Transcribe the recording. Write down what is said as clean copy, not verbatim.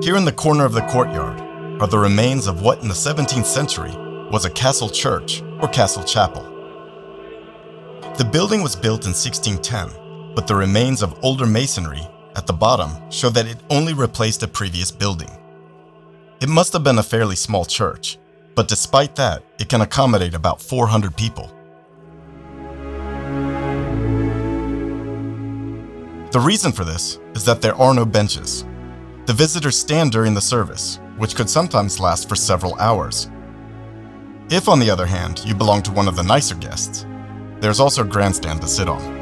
Here in the corner of the courtyard are the remains of what in the 17th century was a castle church or castle chapel. The building was built in 1610, but the remains of older masonry at the bottom show that it only replaced a previous building. It must have been a fairly small church, but despite that, it can accommodate about 400 people. The reason for this is that there are no benches. The visitors stand during the service, which could sometimes last for several hours. If, on the other hand, you belong to one of the nicer guests, there's also a grandstand to sit on.